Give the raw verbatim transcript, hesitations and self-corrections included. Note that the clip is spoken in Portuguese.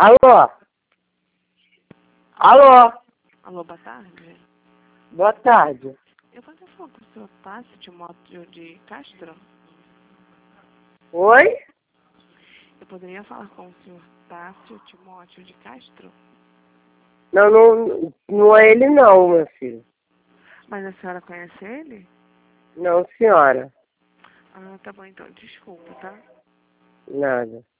Alô? Alô? Alô, boa tarde. Boa tarde. Eu posso falar com o senhor Tássio Timóteo de Castro? Oi? Eu poderia falar com o senhor Tássio Timóteo de Castro? Não, não, não é ele não, meu filho. Mas a senhora conhece ele? Não, senhora. Ah, tá bom, então, desculpa, tá? Nada.